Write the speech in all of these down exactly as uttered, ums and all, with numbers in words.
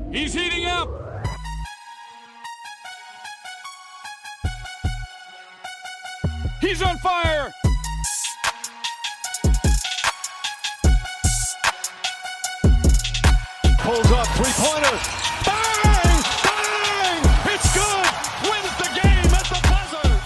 He's heating up. He's on fire. Pulls up three-pointer. Bang! Bang! It's good. Wins the game at the buzzer.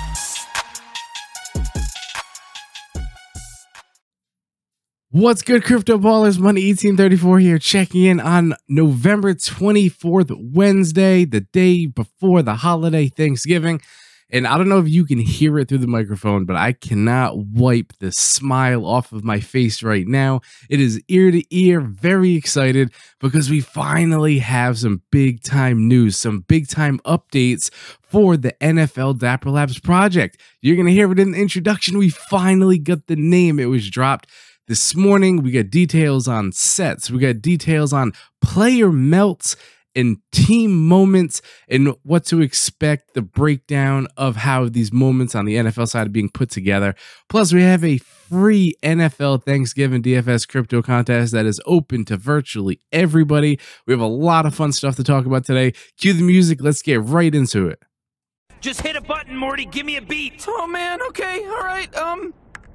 What's good, Crypto Ballers? Money eighteen thirty-four here, checking in on November twenty-fourth, Wednesday, the day before the holiday Thanksgiving. And I don't know if you can hear it through the microphone, but I cannot wipe the smile off of my face right now. It is ear to ear, very excited because we finally have some big time news, some big time updates for the N F L Dapper Labs project. You're going to hear it in the introduction. We finally got the name. It was dropped this morning. We got details on sets. We got details on player melts and team moments and what to expect, the breakdown of how these moments on the N F L side are being put together. Plus, we have a free N F L Thanksgiving D F S crypto contest that is open to virtually everybody. We have a lot of fun stuff to talk about today. Cue the music. Let's get right into it. Just hit a button, Morty. Give me a beat. Oh, man. Okay. All right. Um...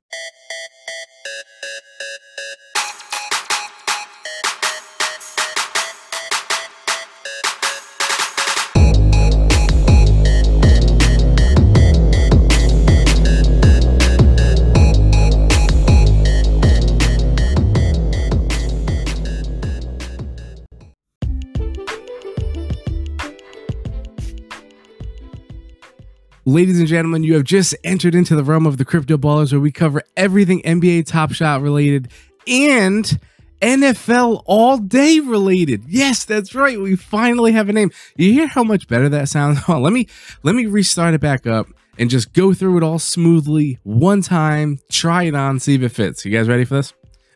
Ladies and gentlemen, you have just entered into the realm of the Crypto Ballers, where we cover everything N B A Top Shot related and N F L All Day related. Yes, that's right. We finally have a name. You hear how much better that sounds? Oh, let me let me restart it back up and just go through it all smoothly one time. Try it on, see if it fits. You guys ready for this?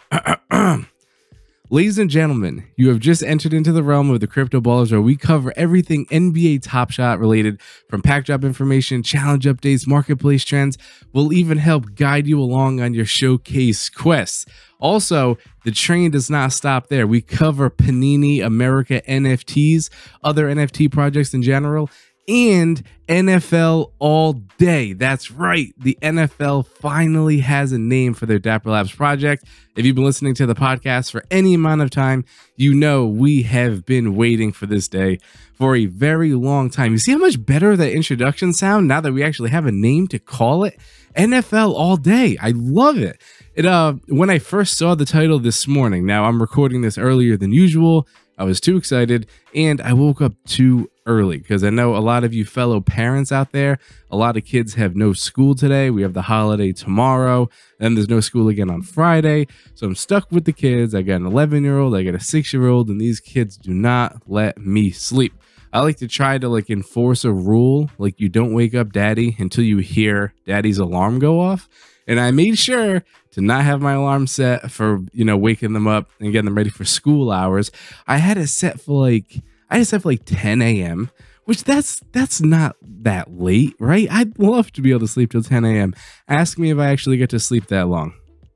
Ladies and gentlemen, you have just entered into the realm of the Crypto Ballers, where we cover everything N B A Top Shot related, from pack drop information, challenge updates, marketplace trends. We'll even help guide you along on your showcase quests. Also, the train does not stop there. We cover Panini America N F Ts, other N F T projects in general, and N F L All Day. That's right. The N F L finally has a name for their Dapper Labs project. If you've been listening to the podcast for any amount of time, you know we have been waiting for this day for a very long time. You see how much better that introduction sound now that we actually have a name to call it? N F L All Day. I love it. It uh when I first saw the title this morning, now I'm recording this earlier than usual. I was too excited and I woke up too early because I know a lot of you fellow parents out there, a lot of kids have no school today. We have the holiday tomorrow, then there's no school again on Friday. So I'm stuck with the kids. I got an eleven year old, I got a six year old, and these kids do not let me sleep. I like to try to like enforce a rule, like you don't wake up daddy until you hear daddy's alarm go off. And I made sure to not have my alarm set for, you know, waking them up and getting them ready for school hours. I had it set for like, I had it set for like ten A M, which that's, that's not that late, right? I'd love to be able to sleep till ten A M Ask me if I actually get to sleep that long.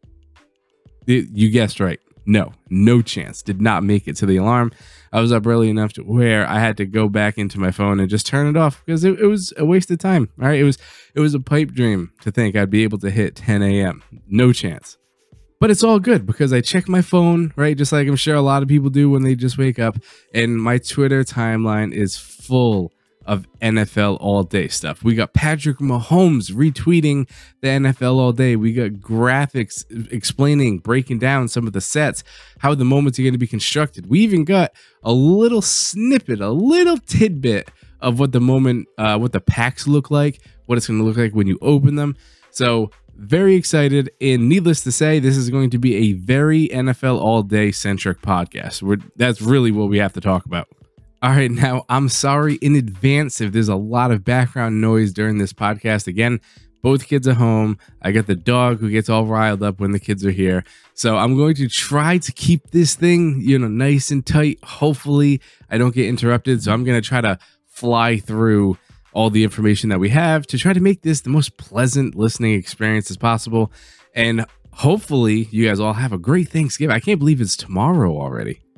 It, you guessed right. No, no chance. Did not make it to the alarm. I was up early enough to where I had to go back into my phone and just turn it off because it, it was a waste of time. All right. It was, it was a pipe dream to think I'd be able to hit ten A M No chance. But it's all good because I check my phone, right? Just like I'm sure a lot of people do when they just wake up. And my Twitter timeline is full of N F L All Day stuff. We got Patrick Mahomes retweeting the N F L All Day. We got graphics explaining, breaking down some of the sets, how the moments are going to be constructed. We even got a little snippet, a little tidbit of what the moment, uh, what the packs look like, what it's going to look like when you open them. So very excited, and needless to say, this is going to be a very N F L All Day centric podcast. We're, that's really what we have to talk about. All right, now I'm sorry in advance if there's a lot of background noise during this podcast. Again, both kids are home. I got the dog who gets all riled up when the kids are here. So I'm going to try to keep this thing, you know, nice and tight. Hopefully I don't get interrupted. So I'm going to try to fly through all the information that we have to try to make this the most pleasant listening experience as possible. And hopefully you guys all have a great Thanksgiving. I can't believe it's tomorrow already.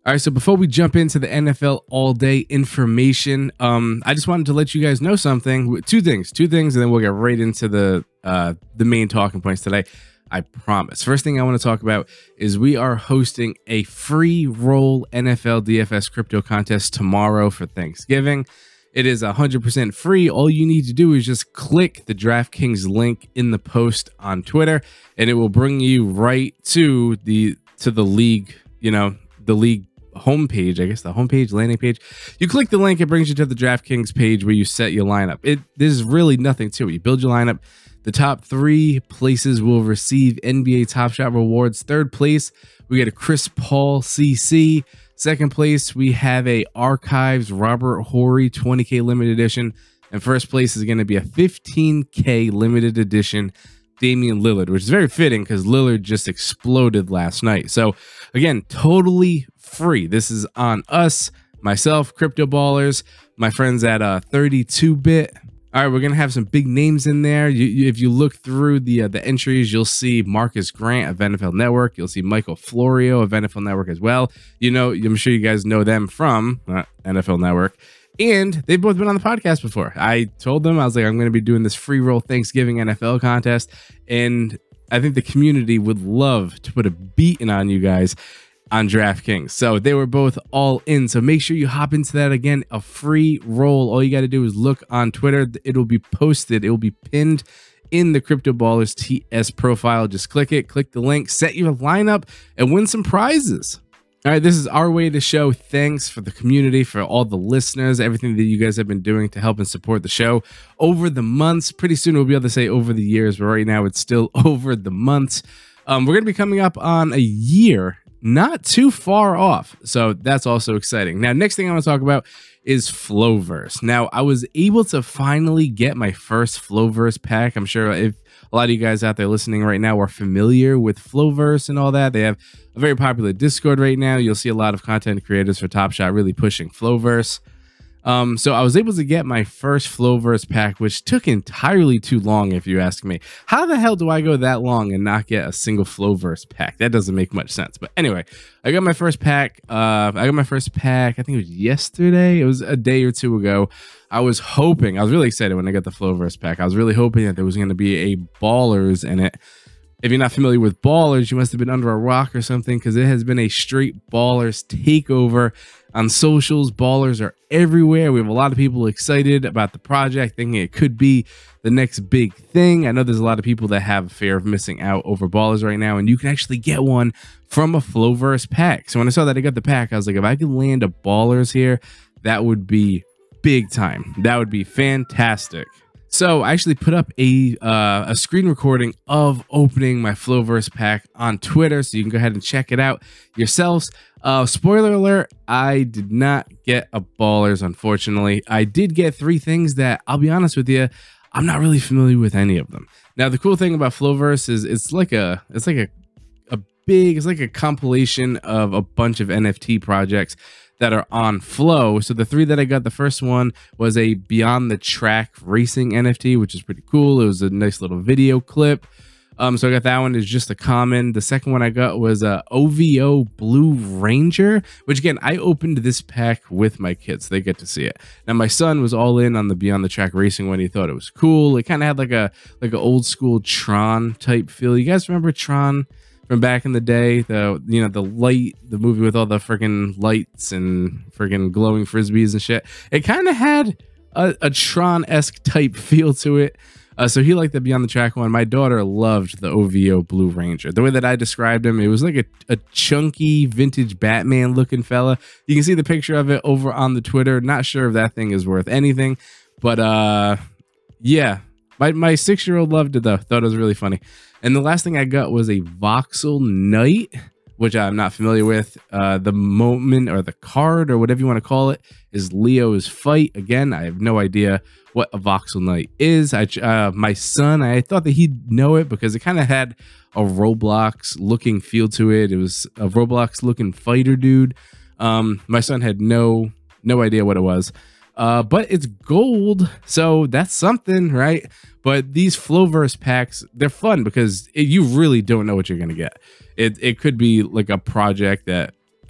All right, so before we jump into the N F L all day information, um, I just wanted to let you guys know something. Two things, two things, and then we'll get right into the uh, the main talking points today. I promise. First thing I want to talk about is we are hosting a free roll N F L D F S crypto contest tomorrow for Thanksgiving. It is one hundred percent free. All you need to do is just click the DraftKings link in the post on Twitter, and it will bring you right to the to the league, you know, the league homepage, I guess the homepage, landing page. You click the link, it brings you to the DraftKings page where you set your lineup. It there's really nothing to it. You build your lineup. The top three places will receive N B A Top Shot rewards. Third place, we get a Chris Paul C C. Second place, we have a Archives Robert Horry twenty K limited edition. And first place is going to be a fifteen K limited edition Damian Lillard, which is very fitting because Lillard just exploded last night. So again, totally free. This is on us, myself, Crypto Ballers, my friends at uh, thirty-two bit. All right, we're gonna have some big names in there. You, you, if you look through the uh, the entries, you'll see Marcus Grant of N F L Network. You'll see Michael Florio of N F L Network as well. You know, I'm sure you guys know them from uh, N F L Network. And they've both been on the podcast before. I told them, I was like, I'm going to be doing this free roll Thanksgiving N F L contest. And I think the community would love to put a beating on you guys on DraftKings. So they were both all in. So make sure you hop into that. Again, a free roll. All you got to do is look on Twitter. It'll be posted. It will be pinned in the Crypto Ballers T S profile. Just click it, click the link, set your lineup, and win some prizes. All right, this is our way to show thanks for the community, for all the listeners, everything that you guys have been doing to help and support the show over the months. Pretty soon we'll be able to say over the years, but right now it's still over the months. Um, we're going to be coming up on a year, not too far off. So that's also exciting. Now, next thing I want to talk about is Flowverse. Now, I was able to finally get my first Flowverse pack. I'm sure if a lot of you guys out there listening right now are familiar with Flowverse and all that. They have a very popular Discord right now. You'll see a lot of content creators for Top Shot really pushing Flowverse. Um, so I was able to get my first Flowverse pack, which took entirely too long, if you ask me. How the hell do I go that long and not get a single Flowverse pack? That doesn't make much sense. But anyway, I got my first pack. Uh, I got my first pack, I think it was yesterday. It was a day or two ago. I was hoping, I was really excited when I got the Flowverse pack. I was really hoping that there was going to be a Ballers in it. If you're not familiar with Ballers, you must have been under a rock or something, because it has been a straight Ballers takeover on socials. Ballers are everywhere. We have a lot of people excited about the project, thinking it could be the next big thing. I know there's a lot of people that have a fear of missing out over Ballers right now, and you can actually get one from a Flowverse pack. So when I saw that I got the pack, I was like, if I could land a Ballers here, that would be big time. That would be fantastic. So I actually put up a uh, a screen recording of opening my Flowverse pack on Twitter, so you can go ahead and check it out yourselves. Uh, spoiler alert, I did not get a Ballers, unfortunately. I did get three things that, I'll be honest with you, I'm not really familiar with any of them. Now, the cool thing about Flowverse is it's like a it's like a a big, it's like a compilation of a bunch of N F T projects that are on Flow. So the three that I got, the first one was a Beyond the Track racing N F T, which is pretty cool. It was a nice little video clip. Um, so I got that one. Is just a common. The second one I got was a O V O Blue Ranger, which again, I opened this pack with my kids. They get to see it. Now my son was all in on the Beyond the Track racing one. He thought it was cool. It kind of had like a like an old school Tron type feel. You guys remember Tron from back in the day? The you know the light, the movie with all the freaking lights and freaking glowing frisbees and shit. It kind of had a, a Tron-esque type feel to it. Uh, so he liked the Beyond the Track one. My daughter loved the O V O Blue Ranger. The way that I described him, it was like a, a chunky vintage Batman looking fella. You can see the picture of it over on the Twitter. Not sure if that thing is worth anything, but uh, yeah, my, my six-year-old loved it though. Thought it was really funny. And the last thing I got was a Voxel Knight, which I'm not familiar with. Uh, the moment or the card or whatever you want to call it is Leo's Fight. Again, I have no idea what a Voxel Knight is. I, uh, my son, I thought that he'd know it because it kind of had a Roblox looking feel to it. It was a Roblox looking fighter dude. Um, my son had no, no idea what it was. Uh, but it's gold, so that's something, right? But these Flowverse packs, they're fun because it, you really don't know what you're gonna get. It it could be like a project that it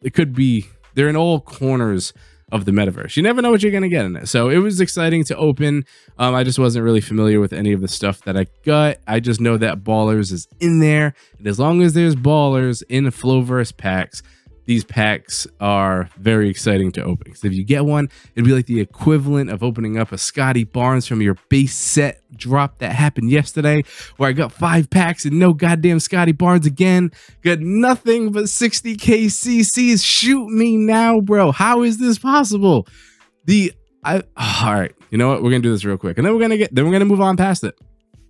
it could be, they're in all corners of the metaverse. You never know what you're going to get in it. So it was exciting to open. Um, I just wasn't really familiar with any of the stuff that I got. I just know that Ballers is in there. And as long as there's Ballers in Flowverse packs, these packs are very exciting to open. Because if you get one, it'd be like the equivalent of opening up a Scotty Barnes from your base set drop that happened yesterday, where I got five packs and no goddamn Scotty Barnes again. Got nothing but sixty K C Cs. Shoot me now, bro. How is this possible? The I oh, all right. You know what? We're gonna do this real quick, and then we're gonna get then we're gonna move on past it.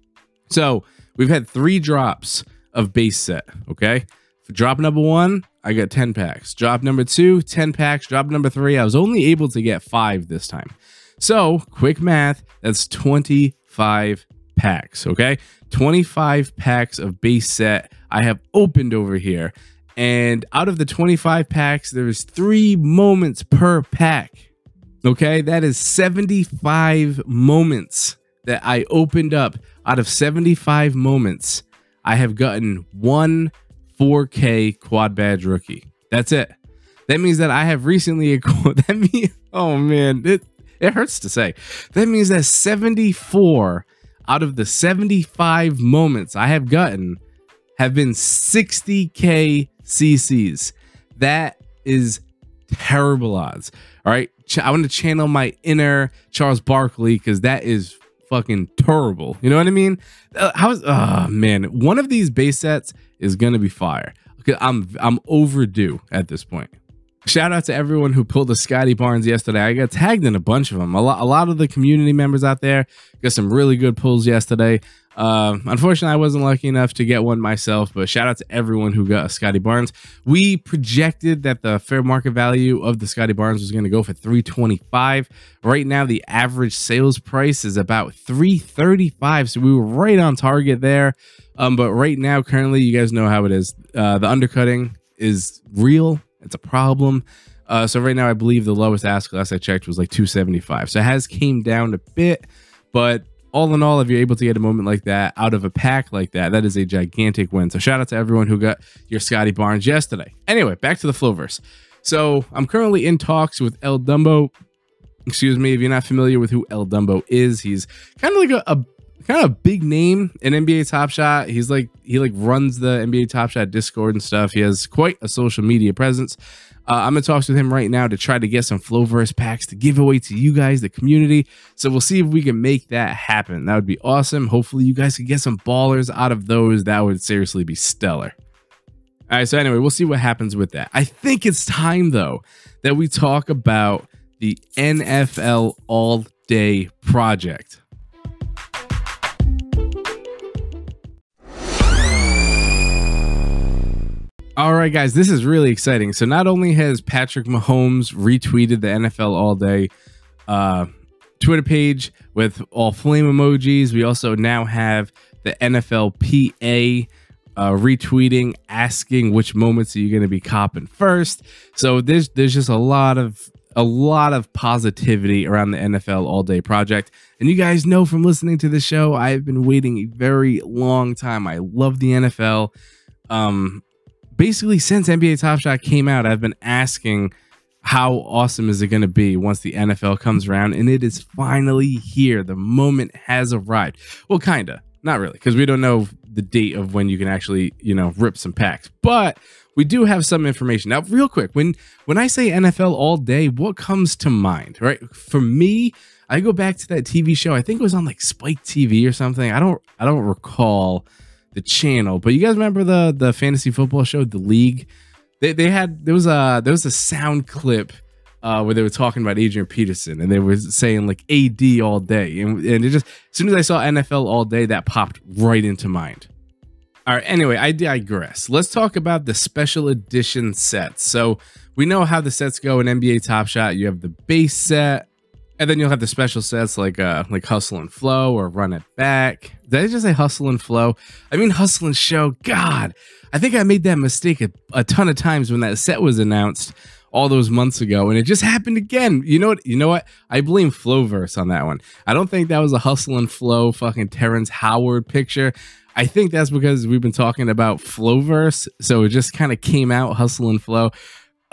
So we've had three drops of base set. Okay, for drop number one, I got ten packs. Drop number two, ten packs. Drop number three, I was only able to get five this time. So quick math, that's twenty-five packs. Okay, twenty-five packs of base set I have opened over here. And out of the twenty-five packs, there's three moments per pack. Okay, that is seventy-five moments that I opened up. Out of seventy-five moments, I have gotten one four K quad badge rookie. That's it. That means that I have recently that means oh man, it it hurts to say. That means that seventy-four out of the seventy-five moments I have gotten have been sixty K C Cs. That is terrible odds. All right, I want to channel my inner Charles Barkley, because that is fucking terrible. You know what I mean? Uh, how's oh man, one of these base sets is gonna be fire. Okay, I'm I'm overdue at this point. Shout out to everyone who pulled the Scotty Barnes yesterday. I got tagged in a bunch of them. A lot, a lot of the community members out there got some really good pulls yesterday. Uh, unfortunately, I wasn't lucky enough to get one myself, but shout out to everyone who got a Scotty Barnes. We projected that the fair market value of the Scotty Barnes was going to go for three twenty-five. Right now, the average sales price is about three thirty-five, so we were right on target there. Um, but right now, currently, you guys know how it is. Uh, the undercutting is real. It's a problem. Uh, so right now, I believe the lowest ask last I checked was like two seventy-five. So it has came down a bit, but all in all, if you're able to get a moment like that out of a pack like that, that is a gigantic win. So shout out to everyone who got your Scotty Barnes yesterday. Anyway, back to the Flowverse. So I'm currently in talks with El Dumbo. Excuse me, if you're not familiar with who El Dumbo is, he's kind of like a, a kind of big name in N B A Top Shot. He's like he like runs the N B A Top Shot Discord and stuff. He has quite a social media presence. Uh, I'm in talks with him right now to try to get some Flowverse packs to give away to you guys, the community. So we'll see if we can make that happen. That would be awesome. Hopefully you guys can get some ballers out of those. That would seriously be stellar. All right, so anyway, we'll see what happens with that. I think it's time, though, that we talk about the N F L All Day Project. All right, guys, this is really exciting. So not only has Patrick Mahomes retweeted the N F L All Day uh, Twitter page with all flame emojis, we also now have the N F L P A uh, retweeting, asking which moments are you going to be copping first. So there's there's just a lot of a lot of positivity around the N F L All Day Project. And you guys know from listening to the show, I've been waiting a very long time. I love the N F L. Um, basically, since N B A Top Shot came out, I've been asking how awesome is it going to be once the N F L comes around, and it is finally here. The moment has arrived. Well, kind of. Not really, because we don't know the date of when you can actually, you know, rip some packs. But we do have some information. Now, real quick, when when I say N F L All Day, what comes to mind, right? For me, I go back to that T V show. I think it was on like Spike T V or something. I don't I don't recall the channel, but you guys remember the the fantasy football show, The League? They they had there was a there was a sound clip uh, where they were talking about Adrian Peterson, and they were saying like A D all day, and and it just as soon as I saw N F L All Day, that popped right into mind. All right, anyway, I digress. Let's talk about the special edition sets. So we know how the sets go in N B A Top Shot. You have the base set, and then you'll have the special sets like uh like Hustle and Flow or Run It Back. Did I just say Hustle and Flow? I mean Hustle and Show. God, I think I made that mistake a, a ton of times when that set was announced all those months ago, and it just happened again. You know what? You know what? I blame Flowverse on that one. I don't think that was a Hustle and Flow fucking Terrence Howard picture. I think that's because we've been talking about Flowverse, so it just kind of came out Hustle and Flow.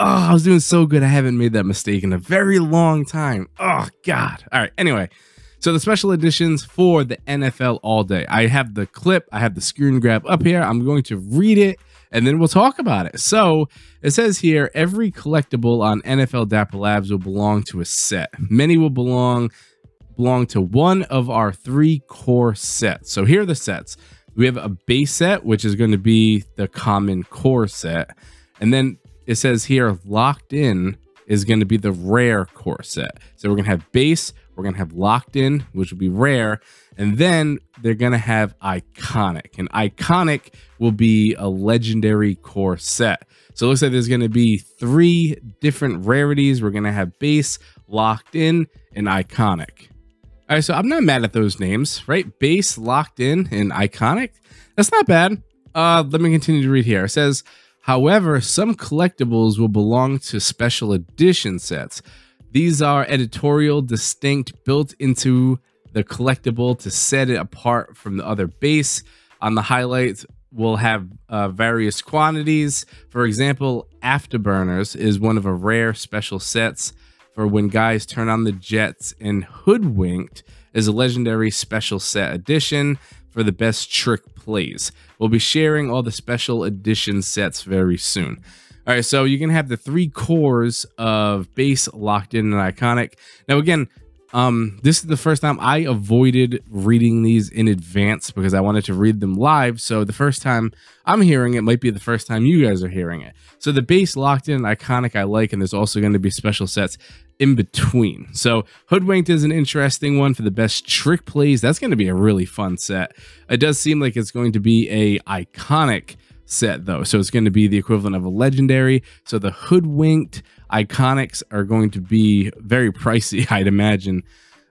Oh, I was doing so good. I haven't made that mistake in a very long time. Oh, God. All right. Anyway, so the special editions for the N F L All Day. I have the clip. I have the screen grab up here. I'm going to read it, and then we'll talk about it. So it says here, every collectible on N F L Dapper Labs will belong to a set. Many will belong, belong to one of our three core sets. So here are the sets. We have a base set, which is going to be the common core set. And then it says here, locked in is going to be the rare core set. So we're going to have base, we're going to have locked in, which will be rare. And then they're going to have iconic. And iconic will be a legendary core set. So it looks like there's going to be three different rarities. We're going to have base, locked in, and iconic. All right, so I'm not mad at those names, right? Base, locked in, and iconic. That's not bad. Uh, let me continue to read here. It says, however, some collectibles will belong to special edition sets. These are editorial, distinct, built into the collectible to set it apart from the other base. On the highlights, we'll have uh, various quantities. For example, Afterburners is one of a rare special sets for when guys turn on the jets, and Hoodwinked is a legendary special set edition for the best trick plays. We'll be sharing all the special edition sets very soon. All right, so you can have the three cores of base, locked in, and iconic. Now, again, um, this is the first time I avoided reading these in advance because I wanted to read them live. So the first time I'm hearing it might be the first time you guys are hearing it. So the base, locked in, and iconic I like, and there's also going to be special sets in between. So Hoodwinked is an interesting one for the best trick plays. That's going to be a really fun set. It does seem like it's going to be a iconic set though, so it's going to be the equivalent of a legendary. So the Hoodwinked iconics are going to be very pricey, I'd imagine.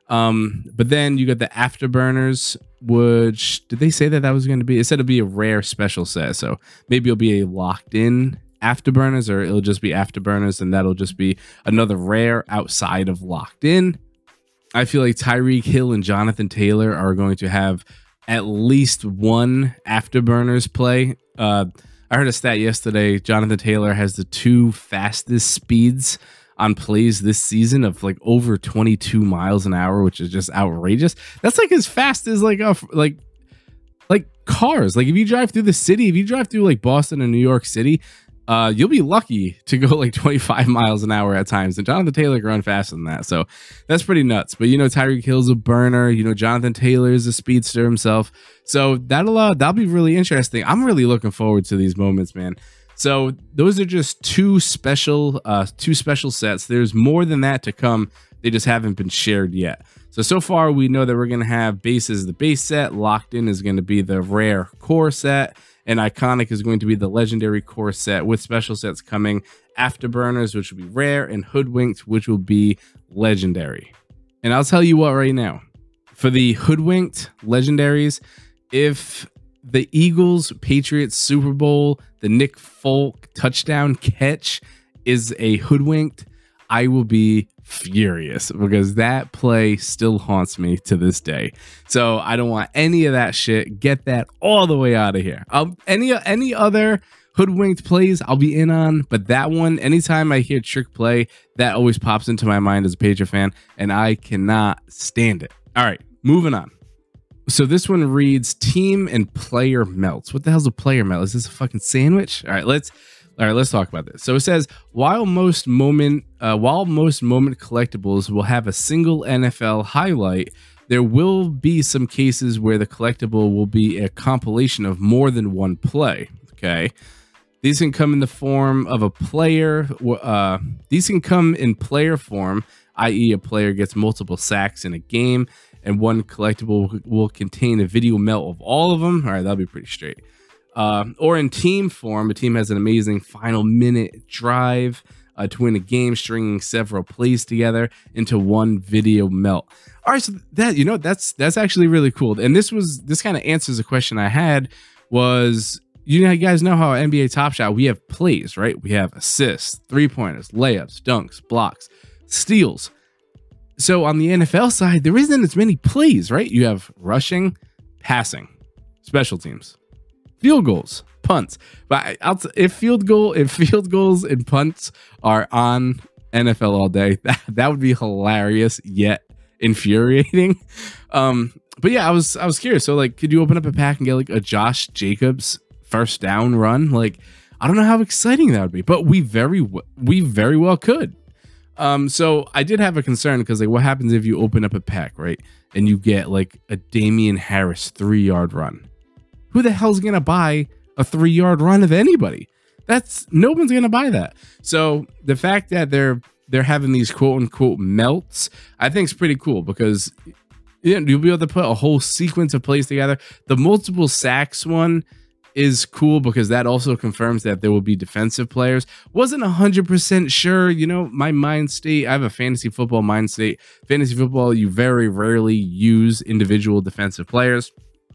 Um, but then you got the Afterburners, which did they say that that was going to be? It said it'll be a rare special set, so maybe it'll be a locked in Afterburners, or it'll just be Afterburners, and that'll just be another rare outside of locked in. I feel like Tyreek Hill and Jonathan Taylor are going to have at least one Afterburners play. Uh, I heard a stat yesterday. Jonathan Taylor has the two fastest speeds on plays this season of like over twenty-two miles an hour, which is just outrageous. That's like as fast as like a like like cars. Like if you drive through the city, if you drive through like Boston and New York City, uh, you'll be lucky to go like twenty-five miles an hour at times. And Jonathan Taylor can run faster than that. So that's pretty nuts. But, you know, Tyreek Hill's a burner. You know, Jonathan Taylor is a speedster himself. So that'll, uh, that'll be really interesting. I'm really looking forward to these moments, man. So those are just two special, uh, two special sets. There's more than that to come. They just haven't been shared yet. So, so far we know that we're going to have base as the base set. Locked in is going to be the rare core set. And iconic is going to be the legendary core set, with special sets coming. Afterburners, which will be rare, and Hoodwinked, which will be legendary. And I'll tell you what right now, for the Hoodwinked legendaries, if the Eagles Patriots Super Bowl, the Nick Folk touchdown catch is a Hoodwinked, I will be furious, because that play still haunts me to this day. So I don't want any of that shit. Get that all the way out of here. I'll, any any other Hoodwinked plays I'll be in on, but that one, anytime I hear trick play, that always pops into my mind as a Patriot fan, and I cannot stand it. All right, moving on. So this one reads team and player melts. What the hell's a player melt? Is this a fucking sandwich? All right, let's All right, let's talk about this. So it says, while most moment, uh, while most moment collectibles will have a single N F L highlight, there will be some cases where the collectible will be a compilation of more than one play. Okay, these can come in the form of a player. Uh, these can come in player form, that is, a player gets multiple sacks in a game, and one collectible will contain a video melt of all of them. All right, that'll be pretty straight. Uh, or in team form, a team has an amazing final minute drive uh, to win a game, stringing several plays together into one video melt. All right, so that, you know, that's that's actually really cool. And this was this kind of answers a question I had. Was, you know, you guys know how N B A Top Shot, we have plays, right? We have assists, three pointers, layups, dunks, blocks, steals. So on the N F L side, there isn't as many plays, right? You have rushing, passing, special teams, field goals, punts. But I, I'll t- if field goal, if field goals and punts are on N F L All Day, that, that would be hilarious yet infuriating. Um, but yeah, I was I was curious. So like, could you open up a pack and get like a Josh Jacobs first down run? Like, I don't know how exciting that would be, but we very we very well could. Um, so I did have a concern because like, what happens if you open up a pack, right, and you get like a Damian Harris three yard run? Who the hell's gonna buy a three yard run of anybody? That's no one's gonna buy that. So the fact that they're they're having these quote unquote melts, I think is pretty cool because you know, you'll be able to put a whole sequence of plays together. The multiple sacks one is cool because that also confirms that there will be defensive players. Wasn't one hundred percent sure, you know, my mind state. I have a fantasy football mind state. Fantasy football, you very rarely use individual defensive players.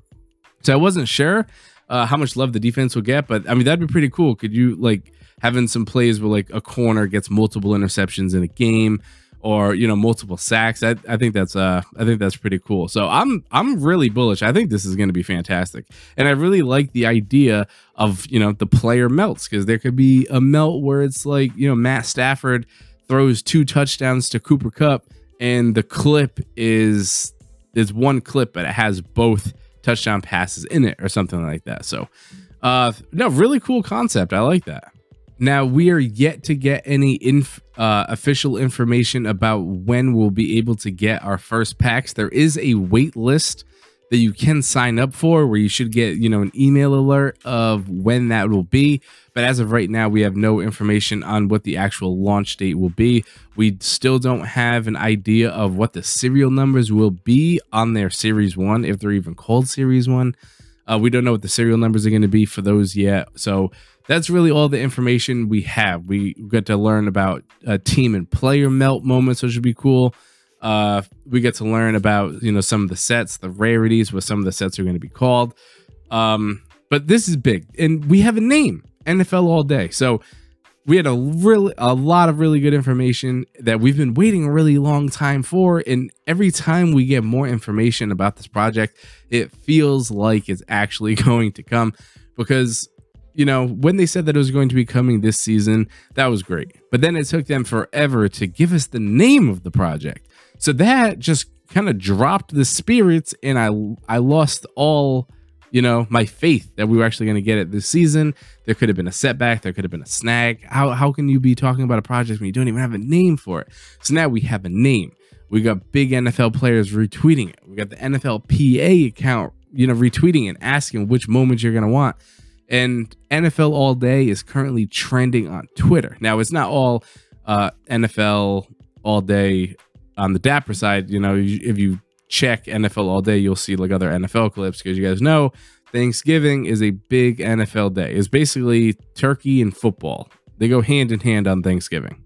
So I wasn't sure uh, how much love the defense will get, but I mean, that'd be pretty cool. Could you like having some plays where like a corner gets multiple interceptions in a game, or you know, multiple sacks? I, I think that's uh I think that's pretty cool. So I'm I'm really bullish. I think this is going to be fantastic, and I really like the idea of you know the player melts, because there could be a melt where it's like you know Matt Stafford throws two touchdowns to Cooper Kupp, and the clip is is one clip, but it has both touchdown passes in it or something like that. So uh no, really cool concept. I like that. Now, we are yet to get any inf uh, official information about when we'll be able to get our first packs. There is a wait list that you can sign up for where you should get, you know, an email alert of when that will be. But as of right now, we have no information on what the actual launch date will be. We still don't have an idea of what the serial numbers will be on their Series one, if they're even called Series one. Uh, we don't know what the serial numbers are going to be for those yet. So that's really all the information we have. We get to learn about uh, team and player melt moments, which would be cool. Uh, we get to learn about, you know, some of the sets, the rarities, what some of the sets are going to be called. Um, but this is big, and we have a name, N F L All Day. So we had a really, a lot of really good information that we've been waiting a really long time for. And every time we get more information about this project, it feels like it's actually going to come, because you know, when they said that it was going to be coming this season, that was great. But then it took them forever to give us the name of the project. So that just kind of dropped the spirits, and I I lost all, you know, my faith that we were actually going to get it this season. There could have been a setback. There could have been a snag. How, how can you be talking about a project when you don't even have a name for it? So now we have a name. We got big N F L players retweeting it. We got the N F L P A account, you know, retweeting and asking which moments you're going to want. And N F L All Day is currently trending on Twitter. Now, it's not all uh, N F L All Day on the Dapper side. You know, if you check N F L All Day, you'll see like other N F L clips, because you guys know Thanksgiving is a big N F L day. It's basically turkey and football. They go hand in hand on Thanksgiving.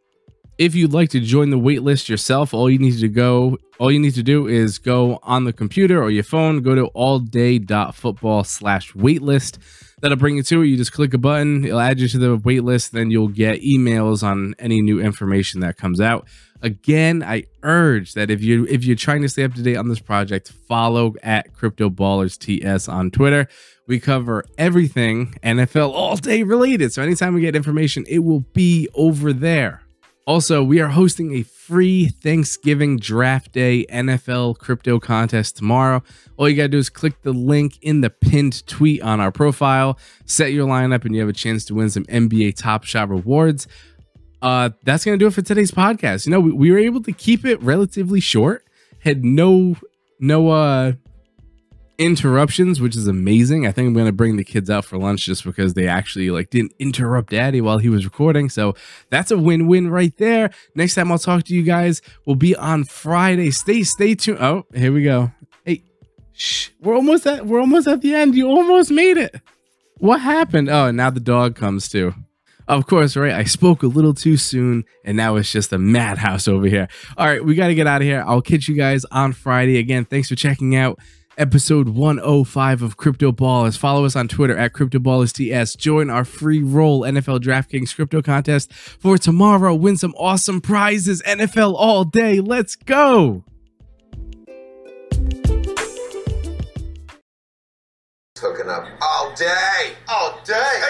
If you'd like to join the wait list yourself, all you need to go, all you need to do is go on the computer or your phone, go to allday.football slash waitlist. That'll bring you to it. You just click a button, it'll add you to the wait list, then you'll get emails on any new information that comes out. Again, I urge that if you if you're trying to stay up to date on this project, follow at CryptoBallersTS on Twitter. We cover everything N F L All Day related. So anytime we get information, it will be over there. Also, we are hosting a free Thanksgiving Draft Day N F L crypto contest tomorrow. All you got to do is click the link in the pinned tweet on our profile, set your lineup, and you have a chance to win some N B A Top Shot rewards. Uh, that's going to do it for today's podcast. You know, we, we were able to keep it relatively short, had no, no, uh, interruptions, which is amazing. I think I'm going to bring the kids out for lunch just because they actually like didn't interrupt daddy while he was recording. So that's a win-win right there. Next time I'll talk to you guys will be on Friday. Stay, stay tuned. Oh, here we go. Hey, shh, we're almost at, we're almost at the end. You almost made it. What happened? Oh, and now the dog comes too. Of course, right? I spoke a little too soon, and now it's just a madhouse over here. All right, we got to get out of here. I'll catch you guys on Friday. Again, thanks for checking out episode one oh five of Crypto Ballers. Follow us on Twitter at CryptoBallersTS. Join our free roll N F L DraftKings crypto contest for tomorrow. Win some awesome prizes. N F L All Day. Let's go. Hooking up all day. All day.